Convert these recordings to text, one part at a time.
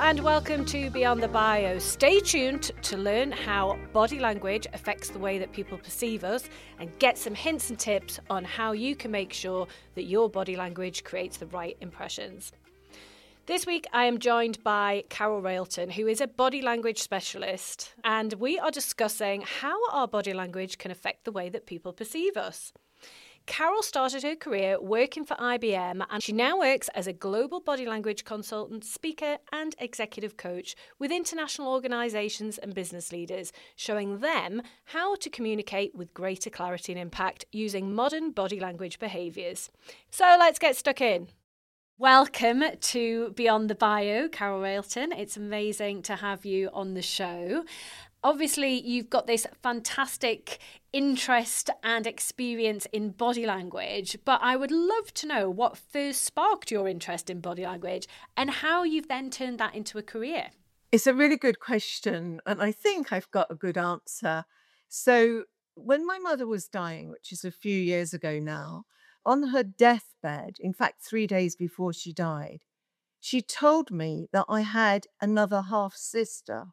and welcome to Beyond the Bio. Stay tuned to learn how body language affects the way that people perceive us and get some hints and tips on how you can make sure that your body language creates the right impressions. This week I am joined by Carol Railton, who is a body language specialist, and we are discussing how our body language can affect the way that people perceive us. Carol started her career working for IBM, and she now works as a global body language consultant, speaker and executive coach with international organisations and business leaders, showing them how to communicate with greater clarity and impact using modern body language behaviours. So let's get stuck in. Welcome to Beyond the Bio, Carol Railton. It's amazing to have you on the show. Obviously, you've got this fantastic interest and experience in body language, but I would love to know what first sparked your interest in body language and how you've then turned that into a career. It's a really good question, and I think I've got a good answer. So when my mother was dying, which is a few years ago now, on her deathbed, in fact, 3 days before she died, she told me that I had another half sister.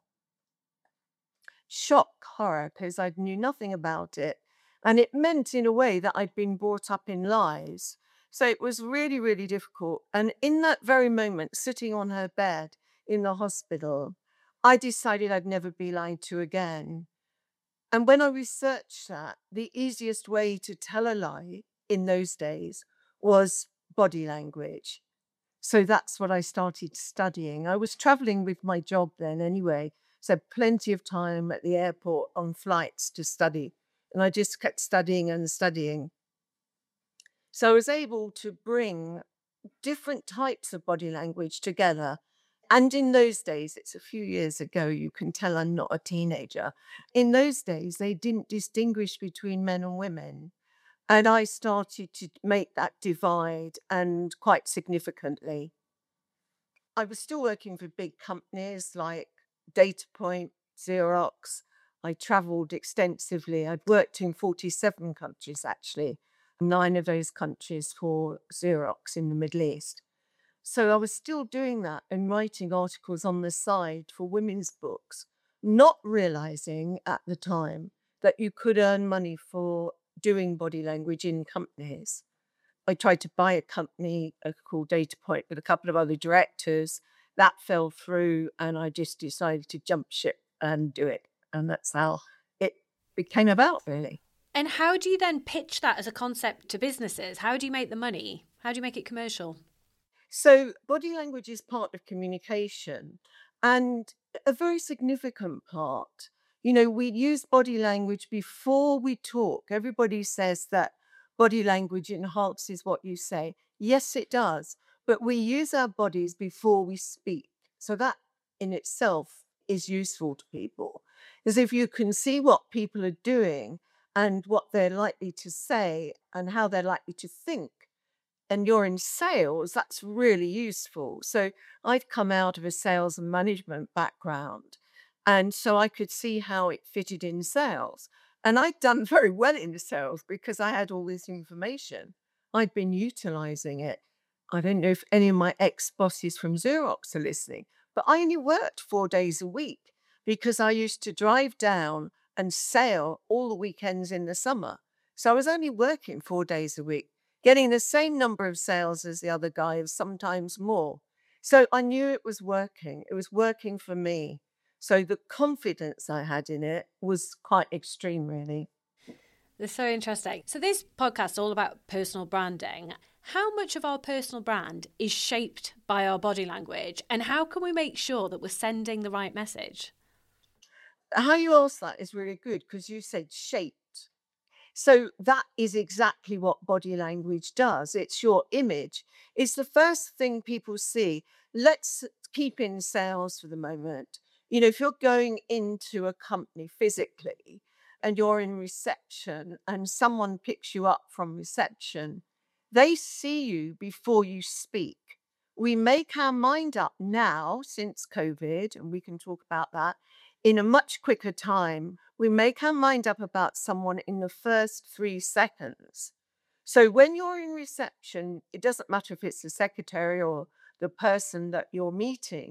Shock, horror, because I knew nothing about it. And it meant in a way that I'd been brought up in lies. So it was really, really difficult. And in that very moment, sitting on her bed in the hospital, I decided I'd never be lied to again. And when I researched that, the easiest way to tell a lie in those days was body language. So that's what I started studying. I was traveling with my job then anyway. So plenty of time at the airport on flights to study. And I just kept studying and studying. So I was able to bring different types of body language together. And in those days, it's a few years ago, you can tell I'm not a teenager. In those days, they didn't distinguish between men and women. And I started to make that divide, and quite significantly. I was still working for big companies like Datapoint, Xerox. I traveled extensively. I'd worked in 47 countries, actually, 9 of those countries for Xerox in the Middle East. So I was still doing that and writing articles on the side for women's books, not realizing at the time that you could earn money for doing body language in companies. I tried to buy a company called Datapoint with a couple of other directors. That fell through, and I just decided to jump ship and do it. And that's how it became about, really. And how do you then pitch that as a concept to businesses? How do you make the money? How do you make it commercial? So body language is part of communication, and a very significant part. You know, we use body language before we talk. Everybody says that body language enhances what you say. Yes, it does. But we use our bodies before we speak. So that in itself is useful to people. Because if you can see what people are doing and what they're likely to say and how they're likely to think, and you're in sales, that's really useful. So I'd come out of a sales and management background, and so I could see how it fitted in sales. And I'd done very well in sales because I had all this information. I'd been utilizing it. I don't know if any of my ex-bosses from Xerox are listening, but I only worked 4 days a week because I used to drive down and sail all the weekends in the summer. So I was only working 4 days a week, getting the same number of sales as the other guy, sometimes more. So I knew it was working. It was working for me. So the confidence I had in it was quite extreme, really. That's so interesting. So this podcast is all about personal branding. How much of our personal brand is shaped by our body language, and how can we make sure that we're sending the right message? How you ask that is really good because you said shaped. So that is exactly what body language does. It's your image. It's the first thing people see. Let's keep in sales for the moment. You know, if you're going into a company physically and you're in reception and someone picks you up from reception, they see you before you speak. We make our mind up now since COVID, and we can talk about that, in a much quicker time. We make our mind up about someone in the first 3 seconds. So when you're in reception, it doesn't matter if it's the secretary or the person that you're meeting,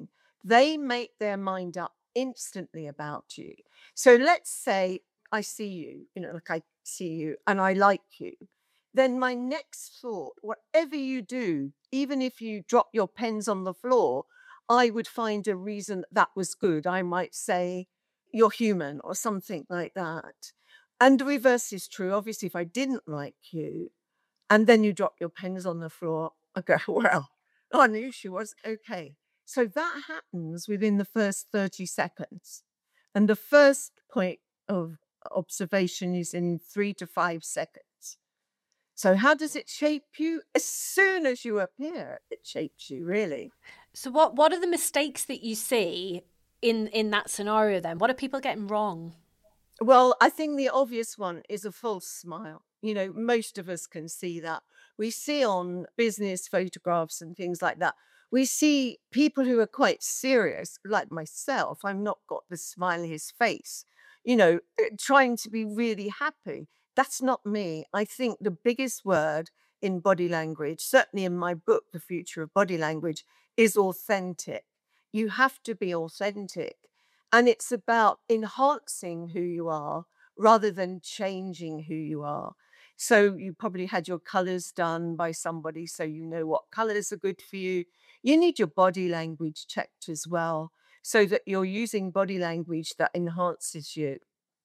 They make their mind up instantly about you. So let's say I see you, like I see you and I like you. Then my next thought, whatever you do, even if you drop your pens on the floor, I would find a reason that was good. I might say, you're human or something like that. And the reverse is true. Obviously, if I didn't like you and then you drop your pens on the floor, I go, well, I knew she was okay. So that happens within the first 30 seconds. And the first point of observation is in 3 to 5 seconds. So how does it shape you? As soon as you appear, it shapes you, really. So what are the mistakes that you see in that scenario then? What are people getting wrong? Well, I think the obvious one is a false smile. Most of us can see that. We see on business photographs and things like that, we see people who are quite serious, like myself. I've not got the smiliest face, trying to be really happy. That's not me. I think the biggest word in body language, certainly in my book, The Future of Body Language, is authentic. You have to be authentic. And it's about enhancing who you are rather than changing who you are. So you probably had your colors done by somebody, so you know what colors are good for you. You need your body language checked as well, so that you're using body language that enhances you.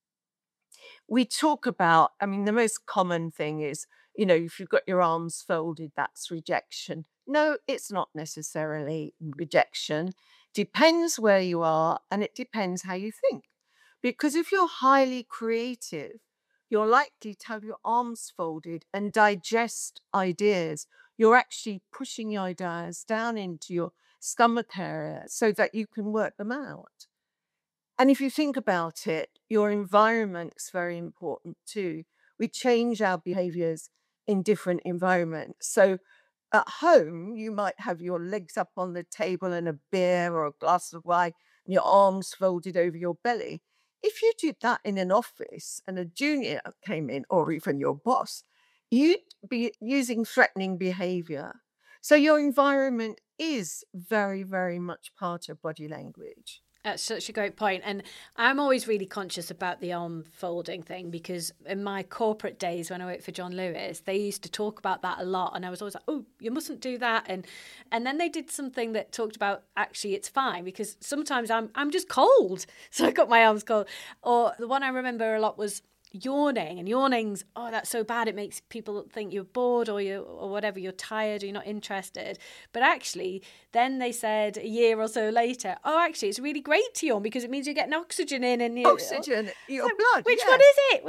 We talk about, the most common thing is, if you've got your arms folded, that's rejection. No, it's not necessarily rejection. Depends where you are and it depends how you think. Because if you're highly creative, you're likely to have your arms folded and digest ideas. You're actually pushing your ideas down into your stomach area so that you can work them out. And if you think about it, your environment is very important too. We change our behaviors in different environments. So at home, you might have your legs up on the table and a beer or a glass of wine, and your arms folded over your belly. If you did that in an office and a junior came in, or even your boss, you'd be using threatening behavior. So your environment is very, very much part of body language. That's such a great point. And I'm always really conscious about the arm folding thing because in my corporate days when I worked for John Lewis, they used to talk about that a lot. And I was always like, oh, you mustn't do that. And then they did something that talked about actually it's fine because sometimes I'm just cold. So I got my arms cold. Or the one I remember a lot was yawning, and yawning's, oh, that's so bad, it makes people think you're bored or whatever, you're tired or you're not interested. But actually then they said a year or so later, oh, actually it's really great to yawn because it means you're getting oxygen in and oxygen your blood. Which yes. one is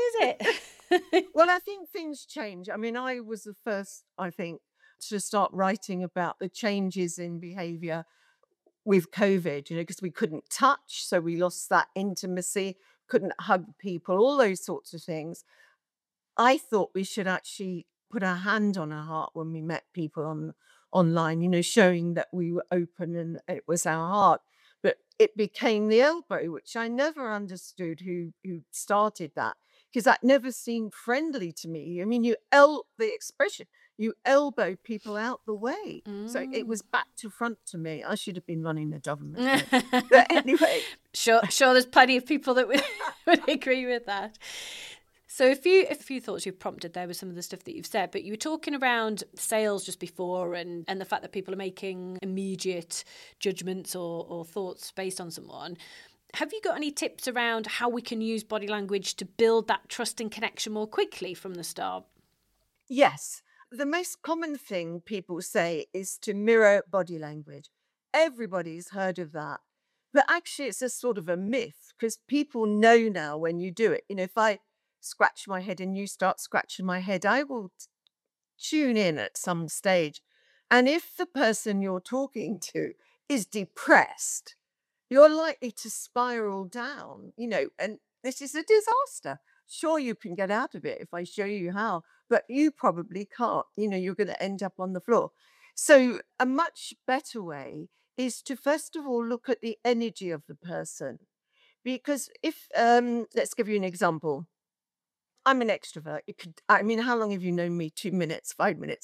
it? Well, I think things change. I was the first, I think, to start writing about the changes in behavior with COVID, because we couldn't touch, so we lost that intimacy, couldn't hug people, all those sorts of things. I thought we should actually put our hand on our heart when we met people online, showing that we were open and it was our heart. But it became the elbow, which I never understood who started that, because that never seemed friendly to me. The expression, you elbow people out the way. So it was back to front to me. I should have been running the government. But anyway. Sure, there's plenty of people that would agree with that. So a few thoughts you've prompted there with some of the stuff that you've said, but you were talking around sales just before and the fact that people are making immediate judgments or thoughts based on someone. Have you got any tips around how we can use body language to build that trust and connection more quickly from the start? Yes. The most common thing people say is to mirror body language. Everybody's heard of that. But actually, it's a sort of a myth because people know now when you do it. If I scratch my head and you start scratching my head, I will tune in at some stage. And if the person you're talking to is depressed, you're likely to spiral down, and this is a disaster. Sure, you can get out of it if I show you how, but you probably can't. You're going to end up on the floor. So a much better way is to first of all look at the energy of the person. Because if, let's give you an example. I'm an extrovert. How long have you known me? 2 minutes, 5 minutes?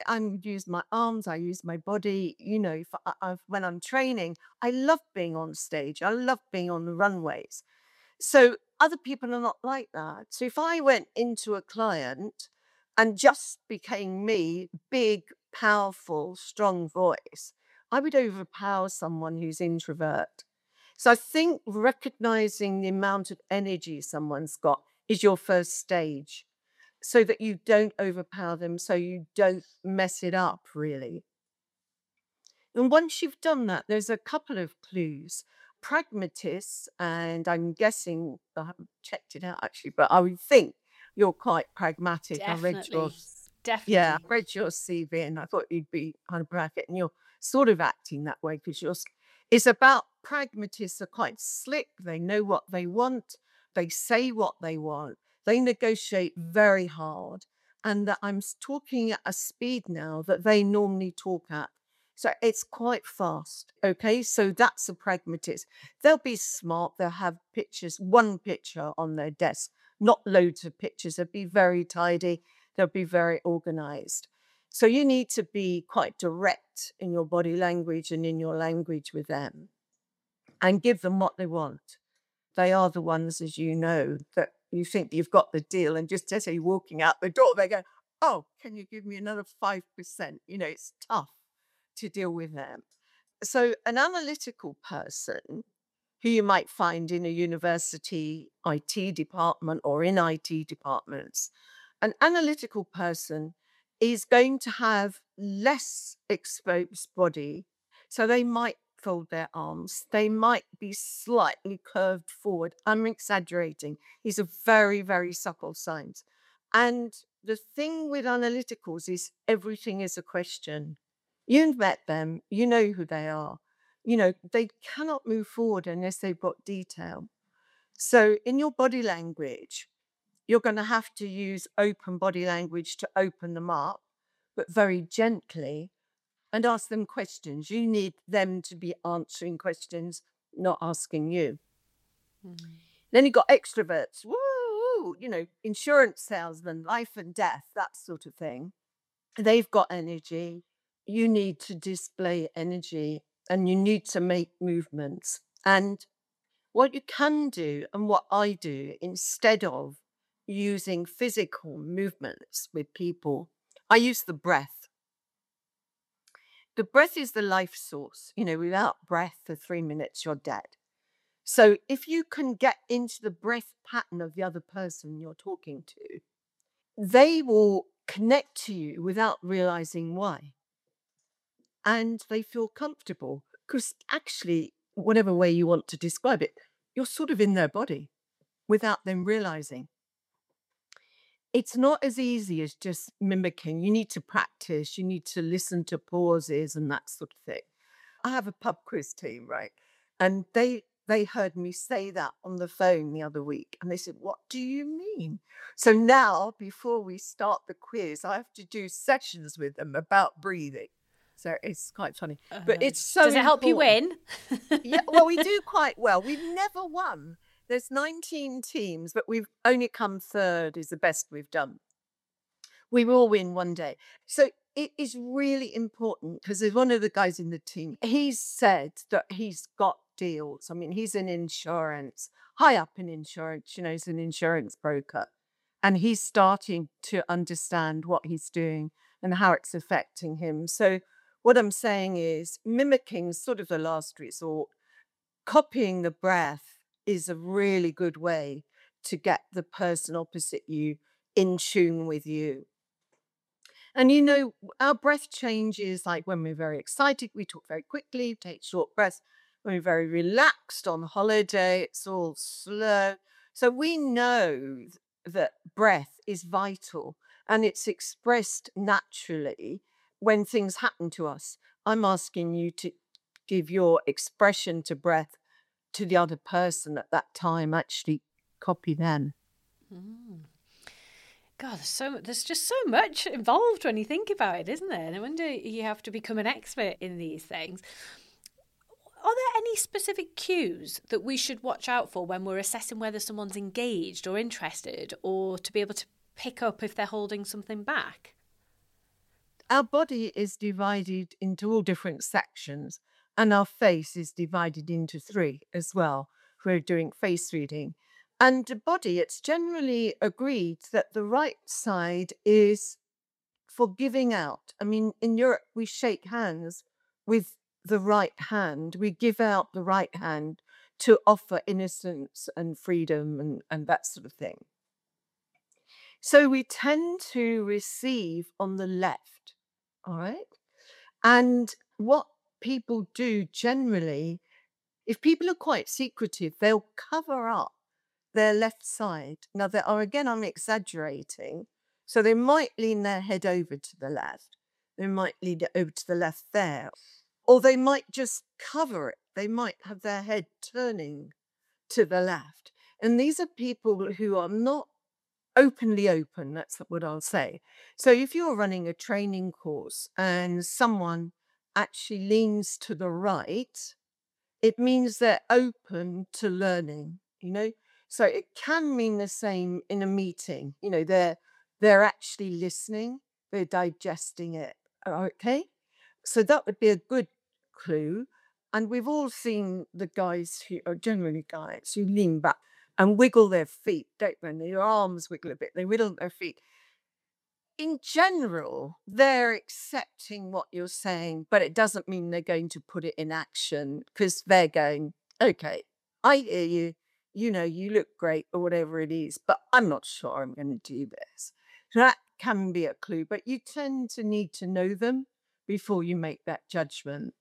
I use my arms, I use my body, when I'm training, I love being on stage. I love being on the runways. So other people are not like that. So if I went into a client and just became me, big, powerful, strong voice, I would overpower someone who's introvert. So I think recognizing the amount of energy someone's got is your first stage so that you don't overpower them, so you don't mess it up, really. And once you've done that, there's a couple of clues. Pragmatists, and I'm guessing, I haven't checked it out actually, but I would think you're quite pragmatic. I read your Definitely. I read your CV and I thought you'd be kind of bracket, and you're sort of acting that way because it's about pragmatists are quite slick. They know what they want. They say what they want. They negotiate very hard. And that I'm talking at a speed now that they normally talk at. So it's quite fast. Okay. So that's a pragmatist. They'll be smart. They'll have pictures, one picture on their desk, not loads of pictures. They'll be very tidy. They'll be very organized. So you need to be quite direct in your body language and in your language with them and give them what they want. They are the ones, as you know, that you think you've got the deal. And just as you're walking out the door, they go, oh, can you give me another 5%? It's tough to deal with them. So an analytical person who you might find in a university IT department or in IT departments, an analytical person is going to have less exposed body. So they might fold their arms. They might be slightly curved forward. I'm exaggerating. These are very, very subtle signs. And the thing with analyticals is everything is a question. You've met them, you know who they are. They cannot move forward unless they've got detail. So in your body language, you're going to have to use open body language to open them up, but very gently, and ask them questions. You need them to be answering questions, not asking you. Then you've got extroverts, woo, insurance salesmen, life and death, that sort of thing. They've got energy. You need to display energy and you need to make movements. And what you can do and what I do, instead of using physical movements with people, I use the breath. The breath is the life source. Without breath for 3 minutes, you're dead. So if you can get into the breath pattern of the other person you're talking to, they will connect to you without realizing why. And they feel comfortable because actually, whatever way you want to describe it, you're sort of in their body without them realizing. It's not as easy as just mimicking. You need to practice. You need to listen to pauses and that sort of thing. I have a pub quiz team, right? And they heard me say that on the phone the other week. And they said, what do you mean? So now, before we start the quiz, I have to do sessions with them about breathing. So it's quite funny. But it's so Does it help you win? Yeah, well, we do quite well. We've never won. There's 19 teams, but we've only come third is the best we've done. We will win one day. So it is really important because there's one of the guys in the team. He's said that he's got deals. I mean, he's in insurance, high up in insurance, he's an insurance broker. And he's starting to understand what he's doing and how it's affecting him. So what I'm saying is mimicking is sort of the last resort. Copying the breath is a really good way to get the person opposite you in tune with you. And our breath changes, like when we're very excited, we talk very quickly, take short breaths. When we're very relaxed on holiday, it's all slow. So we know that breath is vital and it's expressed naturally when things happen to us. I'm asking you to give your expression to breath to the other person at that time, actually copy them. God, there's just so much involved when you think about it, isn't there? No wonder you have to become an expert in these things. Are there any specific cues that we should watch out for when we're assessing whether someone's engaged or interested, or to be able to pick up if they're holding something back? Our body is divided into all different sections, and our face is divided into 3 as well. We're doing face reading. And the body, it's generally agreed that the right side is for giving out. I mean, in Europe, we shake hands with the right hand. We give out the right hand to offer innocence and freedom and that sort of thing. So we tend to receive on the left, all right? And what people do generally, if people are quite secretive, they'll cover up their left side. Now, I'm exaggerating. So they might lean their head over to the left. They might lean it over to the left there. Or they might just cover it. They might have their head turning to the left. And these are people who are not openly open. That's what I'll say. So if you're running a training course and someone actually leans to the right, it means they're open to learning, you know? So it can mean the same in a meeting. You know, they're actually listening, they're digesting it. Okay? So that would be a good clue. And we've all seen the guys who are generally guys who lean back and wiggle their feet, don't they? And their arms wiggle a bit, they wiggle their feet. In general, they're accepting what you're saying, but it doesn't mean they're going to put it in action because they're going, okay, I hear you, you know, you look great or whatever it is, but I'm not sure I'm going to do this. So that can be a clue, but you tend to need to know them before you make that judgment.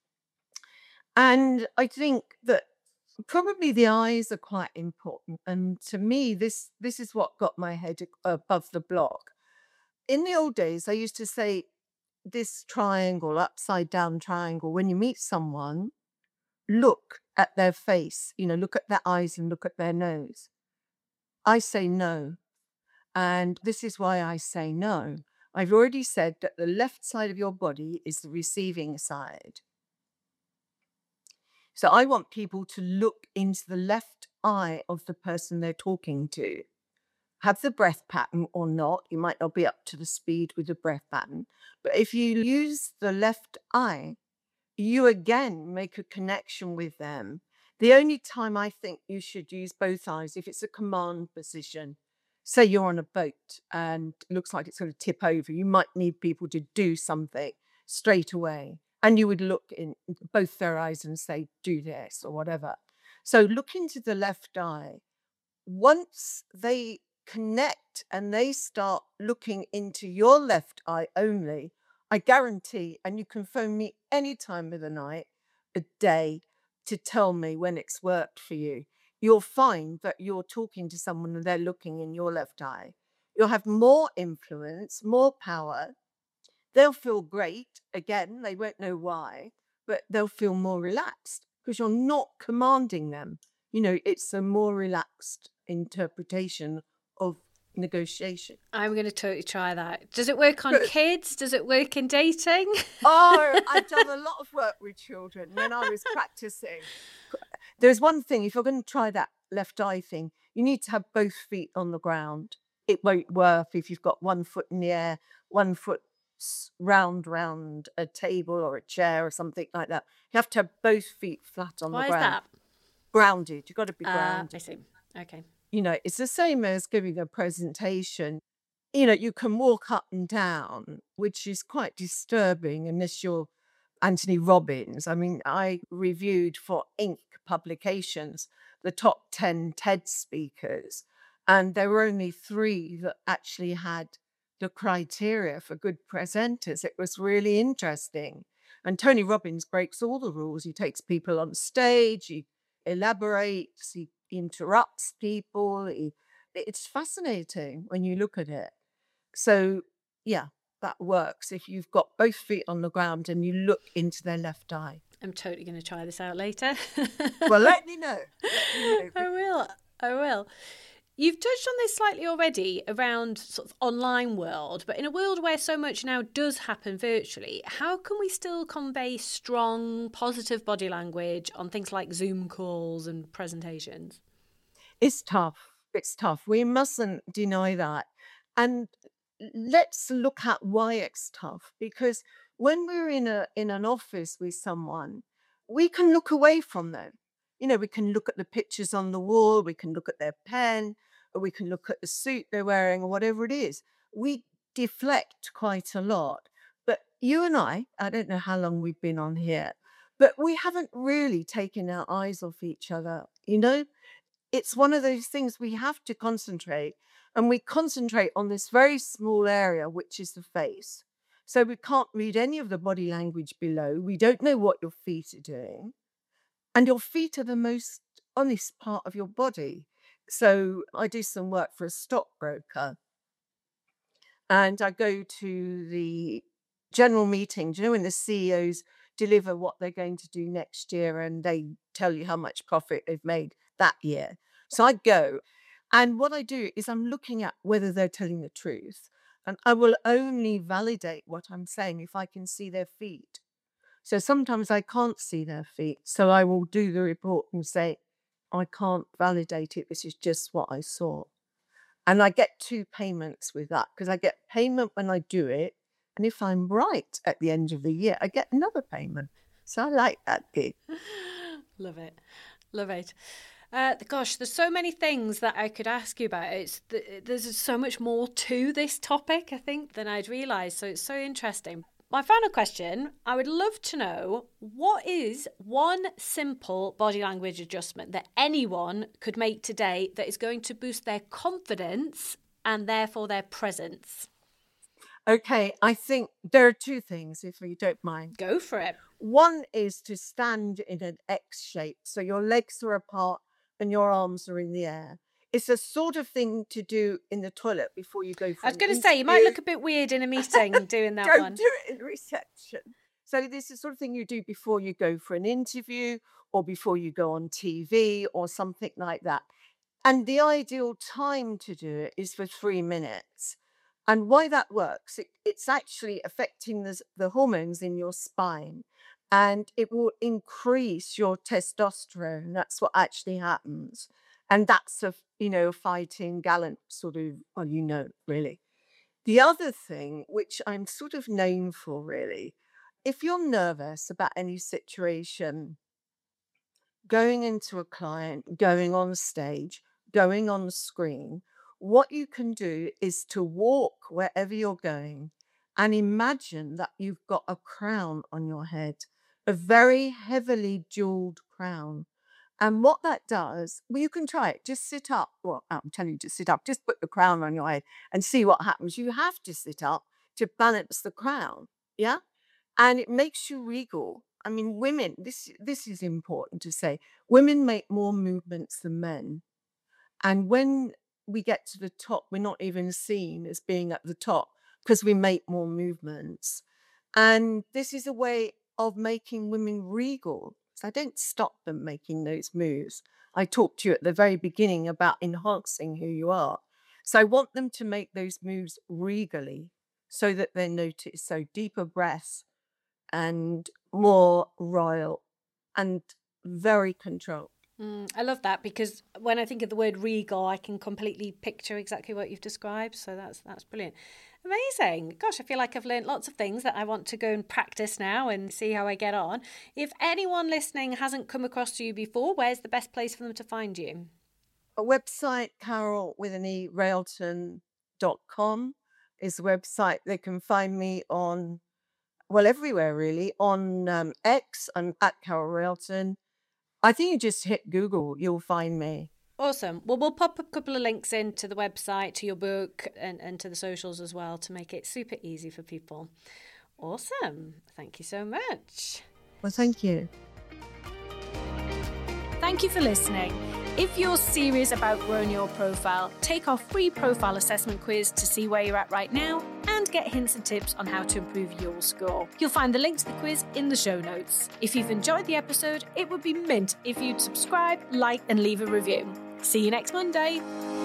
And I think that probably the eyes are quite important. And to me, this is what got my head above the block. In the old days, I used to say this triangle, upside down triangle, when you meet someone, look at their face, you know, look at their eyes and look at their nose. I say no. And this is why I say no. I've already said that the left side of your body is the receiving side. So I want people to look into the left eye of the person they're talking to. Have the breath pattern or not. You might not be up to the speed with the breath pattern. But if you use the left eye, you again make a connection with them. The only time I think you should use both eyes, if it's a command position, say you're on a boat and it looks like it's going to tip over, you might need people to do something straight away. And you would look in both their eyes and say, do this or whatever. So look into the left eye. Once they connect and they start looking into your left eye only, I guarantee, and you can phone me any time of the night, a day, to tell me when it's worked for you. You'll find that you're talking to someone and they're looking in your left eye. You'll have more influence, more power. They'll feel great. Again, they won't know why, but they'll feel more relaxed because you're not commanding them. You know, it's a more relaxed interpretation of negotiation. I'm going to totally try that. Does it work on kids? Does it work in dating? Oh, I've done a lot of work with children when I was practicing. There's one thing, if you're going to try that left eye thing, you need to have both feet on the ground. It won't work if you've got one foot in the air, one foot round a table or a chair or something like that. You have to have both feet flat on the ground. Why is that? Grounded. You've got to be grounded. I see. Okay. You know, it's the same as giving a presentation. You know, you can walk up and down, which is quite disturbing unless you're Anthony Robbins. I mean, I reviewed for Inc. publications the top 10 TED speakers, and there were only 3 that actually had the criteria for good presenters. It was really interesting. And Tony Robbins breaks all the rules. He takes people on stage, he elaborates, he interrupts people. It's fascinating when you look at it. So, yeah, that works if you've got both feet on the ground and you look into their left eye. I'm totally going to try this out later. Well, let me know. I will. You've touched on this slightly already around sort of online world, but in a world where so much now does happen virtually, how can we still convey strong, positive body language on things like Zoom calls and presentations? It's tough. It's tough. We mustn't deny that. And let's look at why it's tough, because when we're in an office with someone, we can look away from them. We can look at the pictures on the wall, we can look at their pen, or we can look at the suit they're wearing, or whatever it is. We deflect quite a lot. But you and I don't know how long we've been on here, but we haven't really taken our eyes off each other. It's one of those things we have to concentrate, and we concentrate on this very small area, which is the face. So we can't read any of the body language below. We don't know what your feet are doing. And your feet are the most honest part of your body. So I do some work for a stockbroker, and I go to the general meeting, when the CEOs deliver what they're going to do next year and they tell you how much profit they've made that year. So I go, and what I do is I'm looking at whether they're telling the truth. And I will only validate what I'm saying if I can see their feet. So sometimes I can't see their feet. So I will do the report and say, I can't validate it. This is just what I saw. And I get 2 payments with that, because I get payment when I do it. And if I'm right at the end of the year, I get another payment. So I like that gig. Love it. Love it. Gosh, there's so many things that I could ask you about. There's so much more to this topic, I think, than I'd realised. So it's so interesting. My final question, I would love to know, what is one simple body language adjustment that anyone could make today that is going to boost their confidence and therefore their presence? Okay, I think there are 2 things, if you don't mind. Go for it. One is to stand in an X shape. So your legs are apart and your arms are in the air. It's a sort of thing to do in the toilet before you go for I was going to say, you might look a bit weird in a meeting doing that Don't one. do it in reception. So this is the sort of thing you do before you go for an interview or before you go on TV or something like that. And the ideal time to do it is for 3 minutes. And why that works, it's actually affecting the hormones in your spine, and it will increase your testosterone. That's what actually happens. And that's a fighting, gallant sort of, really. The other thing, which I'm sort of known for, really, if you're nervous about any situation, going into a client, going on stage, going on the screen, what you can do is to walk wherever you're going and imagine that you've got a crown on your head, a very heavily jeweled crown. And what that does, well, you can try it. Just sit up. Well, I'm telling you to sit up. Just put the crown on your head and see what happens. You have to sit up to balance the crown. Yeah. And it makes you regal. I mean, women, this is important to say. Women make more movements than men. And when we get to the top, we're not even seen as being at the top because we make more movements. And this is a way of making women regal. So I don't stop them making those moves. I talked to you at the very beginning about enhancing who you are. So I want them to make those moves regally so that they're noticed. So deeper breaths and more royal and very controlled. I love that, because when I think of the word regal, I can completely picture exactly what you've described. So that's brilliant. Amazing. Gosh, I feel like I've learned lots of things that I want to go and practice now and see how I get on. If anyone listening hasn't come across you before, where's the best place for them to find you? A website, carolwithaneRailton.com is the website. They can find me on, everywhere really. On X, I'm at Carol Railton. I think you just hit Google, you'll find me. Awesome. Well, we'll pop a couple of links into the website, to your book, and to the socials as well, to make it super easy for people. Awesome. Thank you so much. Well, thank you. Thank you for listening. If you're serious about growing your profile, take our free profile assessment quiz to see where you're at right now and get hints and tips on how to improve your score. You'll find the link to the quiz in the show notes. If you've enjoyed the episode, it would be mint if you'd subscribe, like, and leave a review. See you next Monday.